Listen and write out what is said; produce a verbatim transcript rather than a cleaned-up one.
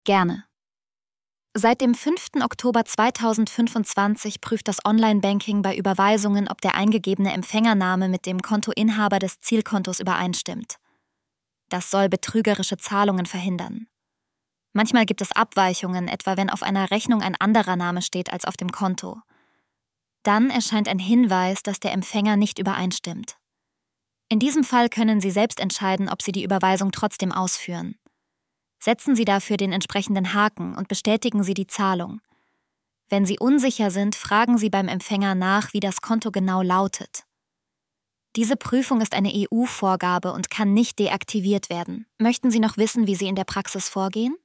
Gerne. Seit dem fünften Oktober zweitausendfünfundzwanzig prüft das Online-Banking bei Überweisungen, ob der eingegebene Empfängername mit dem Kontoinhaber des Zielkontos übereinstimmt. Das soll betrügerische Zahlungen verhindern. Manchmal gibt es Abweichungen, etwa wenn auf einer Rechnung ein anderer Name steht als auf dem Konto. Dann erscheint ein Hinweis, dass der Empfänger nicht übereinstimmt. In diesem Fall können Sie selbst entscheiden, ob Sie die Überweisung trotzdem ausführen. Setzen Sie dafür den entsprechenden Haken und bestätigen Sie die Zahlung. Wenn Sie unsicher sind, fragen Sie beim Empfänger nach, wie das Konto genau lautet. Diese Prüfung ist eine E U-Vorgabe und kann nicht deaktiviert werden. Möchten Sie noch wissen, wie Sie in der Praxis vorgehen?